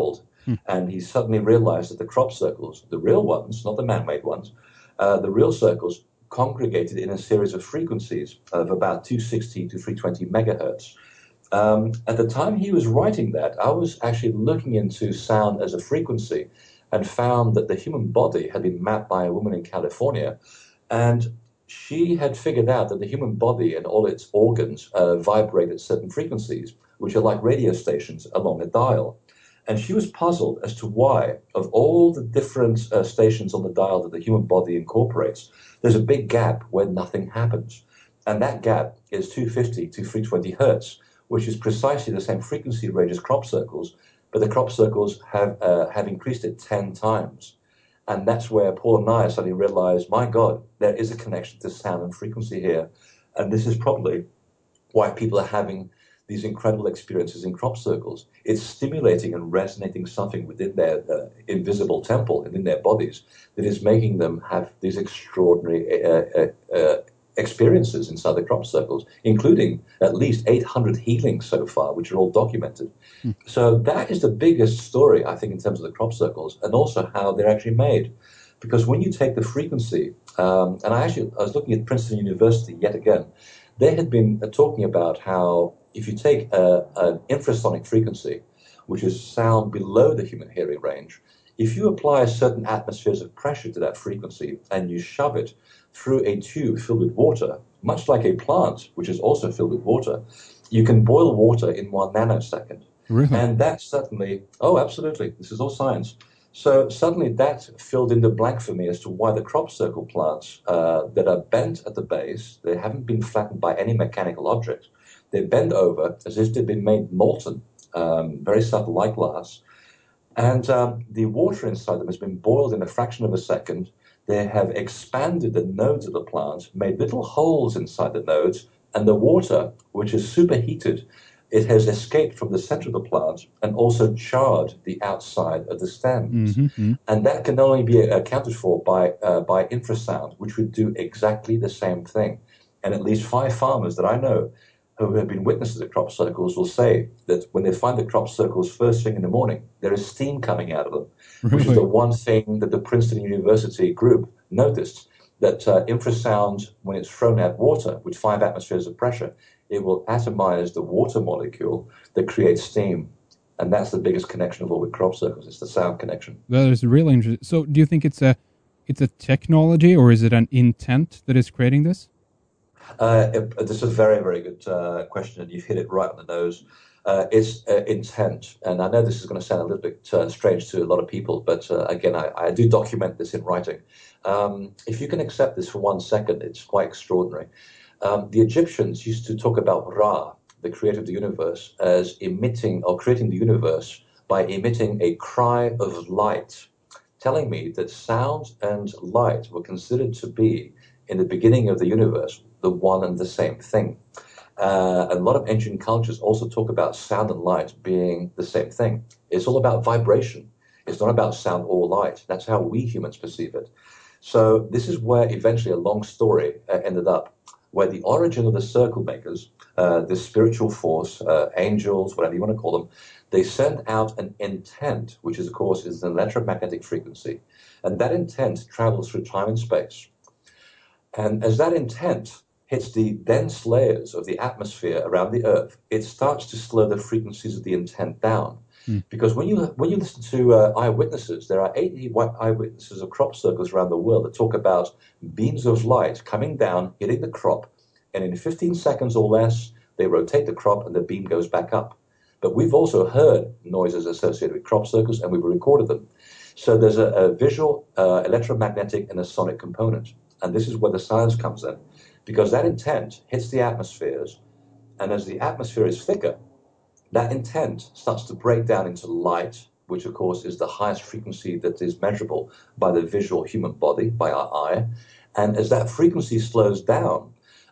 And he suddenly realized that the crop circles, the real ones, not the man-made ones, the real circles congregated in a series of frequencies of about 260 to 320 megahertz. At the time he was writing that, I was actually looking into sound as a frequency and found that the human body had been mapped by a woman in California. And she had figured out that the human body and all its organs vibrate at certain frequencies, which are like radio stations along a dial. And she was puzzled as to why, of all the different stations on the dial that the human body incorporates, there's a big gap where nothing happens. And that gap is 250 to 320 hertz, which is precisely the same frequency range as crop circles, but the crop circles have increased it 10 times. And that's where Paul and I suddenly realized, my God, there is a connection to sound and frequency here. And this is probably why people are having these incredible experiences in crop circles. It's stimulating and resonating something within their invisible temple and in their bodies that is making them have these extraordinary experiences inside the crop circles, including at least 800 healings so far, which are all documented. So that is the biggest story, I think, in terms of the crop circles, and also how they're actually made. Because when you take the frequency, and I was looking at Princeton University yet again, they had been talking about how if you take an infrasonic frequency, which is sound below the human hearing range, if you apply certain atmospheres of pressure to that frequency and you shove it through a tube filled with water, much like a plant, which is also filled with water, you can boil water in 1 nanosecond. Really? And that suddenly, oh, absolutely, this is all science. So suddenly that filled in the blank for me as to why the crop circle plants that are bent at the base, they haven't been flattened by any mechanical object. They bend over as if they've been made molten, very subtle like glass. And the water inside them has been boiled in a fraction of a second. They have expanded the nodes of the plant, made little holes inside the nodes, and the water, which is superheated, it has escaped from the center of the plant and also charred the outside of the stems. Mm-hmm. And that can only be accounted for by infrasound, which would do exactly the same thing. And at least 5 farmers that I know who have been witnesses at crop circles will say that when they find the crop circles first thing in the morning, there is steam coming out of them, Really? which is the one thing that the Princeton University group noticed, that infrasound, when it's thrown at water with 5 atmospheres of pressure, it will atomize the water molecule that creates steam. And that's the biggest connection of all with crop circles. It's the sound connection. That is really interesting. So do you think it's a technology, or is it an intent that is creating this? This is a very, very good question, and you've hit it right on the nose. It's intent, and I know this is going to sound a little bit strange to a lot of people, but again, I do document this in writing. If you can accept this for 1 second, it's quite extraordinary. The Egyptians used to talk about Ra, the creator of the universe, as emitting or creating the universe by emitting a cry of light, telling me that sound and light were considered to be, in the beginning of the universe, the one and the same thing. A lot of ancient cultures also talk about sound and light being the same thing. It's all about vibration. It's not about sound or light. That's how we humans perceive it. So this is where eventually a long story ended up, where the origin of the circle makers, the spiritual force, angels, whatever you want to call them, they send out an intent, which is, of course, is an electromagnetic frequency. And that intent travels through time and space. And as that intent hits the dense layers of the atmosphere around the Earth, it starts to slow the frequencies of the intent down. Because when you listen to eyewitnesses, there are 80 eyewitnesses of crop circles around the world that talk about beams of light coming down, hitting the crop, and in 15 seconds or less, they rotate the crop and the beam goes back up. But we've also heard noises associated with crop circles, and we've recorded them. So there's a visual, electromagnetic, and a sonic component. And this is where the science comes in, because that intent hits the atmospheres, and as the atmosphere is thicker, that intent starts to break down into light, which of course is the highest frequency that is measurable by the visual human body, by our eye. And as that frequency slows down,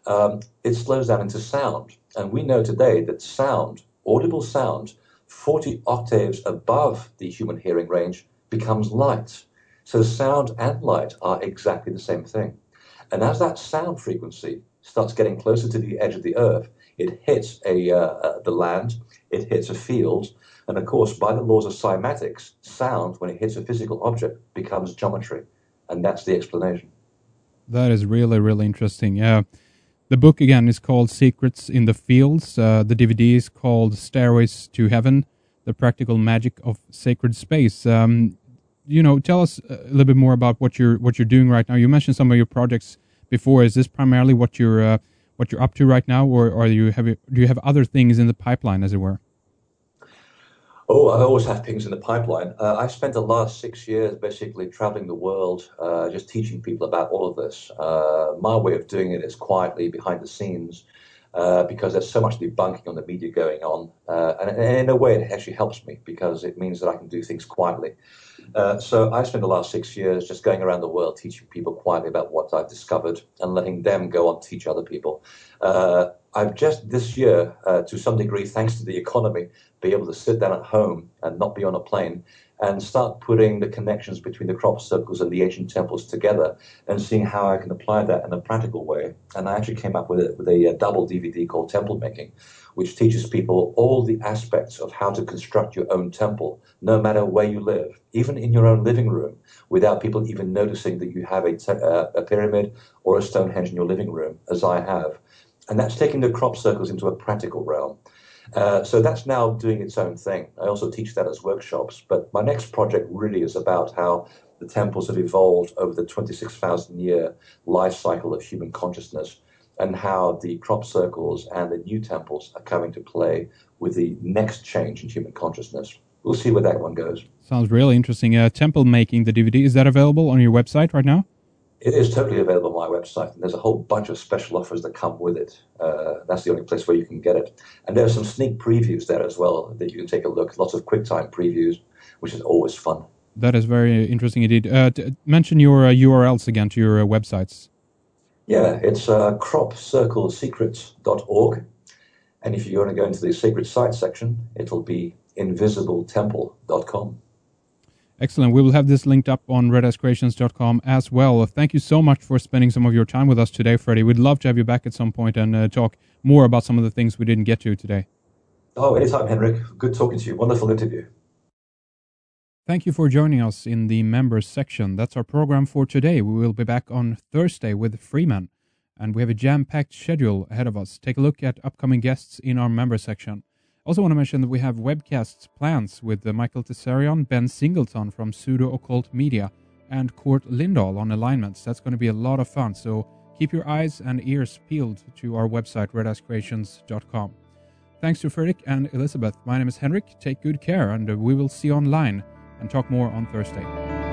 it slows down into sound. And we know today that sound, audible sound, 40 octaves above the human hearing range becomes light. So sound and light are exactly the same thing. And as that sound frequency starts getting closer to the edge of the Earth, it hits the land, it hits a field, And of course, by the laws of cymatics, sound, when it hits a physical object, becomes geometry. And that's the explanation. That is really, really interesting. The book, again, is called Secrets in the Fields. The DVD is called Stairways to Heaven, The Practical Magic of Sacred Space. Tell us a little bit more about what you're doing right now. You mentioned some of your projects before. Is this primarily what you're up to right now, or do you have other things in the pipeline, as it were? Oh, I always have things in the pipeline. I spent the last 6 years basically traveling the world, just teaching people about all of this. My way of doing it is quietly behind the scenes, because there's so much debunking on the media going on. And in a way, it actually helps me because it means that I can do things quietly. So I spent the last 6 years just going around the world teaching people quietly about what I've discovered and letting them go on to teach other people. I've just this year, to some degree, thanks to the economy, be able to sit down at home and not be on a plane and start putting the connections between the crop circles and the ancient temples together and seeing how I can apply that in a practical way. And I actually came up with a double DVD called Temple Making, which teaches people all the aspects of how to construct your own temple, no matter where you live, even in your own living room, without people even noticing that you have a pyramid or a Stonehenge in your living room, as I have. And that's taking the crop circles into a practical realm. So that's now doing its own thing. I also teach that as workshops. But my next project really is about how the temples have evolved over the 26,000-year life cycle of human consciousness, and how the crop circles and the new temples are coming to play with the next change in human consciousness. We'll see where that one goes. Sounds really interesting. Temple Making, the DVD, is that available on your website right now? It is totally available on my website, and there's a whole bunch of special offers that come with it. That's the only place where you can get it. And there are some sneak previews there as well that you can take a look. Lots of QuickTime previews, which is always fun. That is very interesting indeed. Mention your URLs again to your websites. Yeah, it's cropcirclesecrets.org. And if you want to go into the sacred site section, it'll be invisibletemple.com. Excellent. We will have this linked up on redicecreations.com as well. Thank you so much for spending some of your time with us today, Freddie. We'd love to have you back at some point and talk more about some of the things we didn't get to today. Oh, anytime, Henrik. Good talking to you. Wonderful interview. Thank you for joining us in the members section. That's our program for today. We will be back on Thursday with Freeman, and we have a jam-packed schedule ahead of us. Take a look at upcoming guests in our members section. Also want to mention that we have webcasts plans with Michael Tessarion, Ben Singleton from Pseudo Occult Media, and Kurt Lindahl on alignments. That's going to be a lot of fun, so keep your eyes and ears peeled to our website, redicecreations.com. Thanks to Fredrik and Elizabeth. My name is Henrik. Take good care, and we will see you online and talk more on Thursday.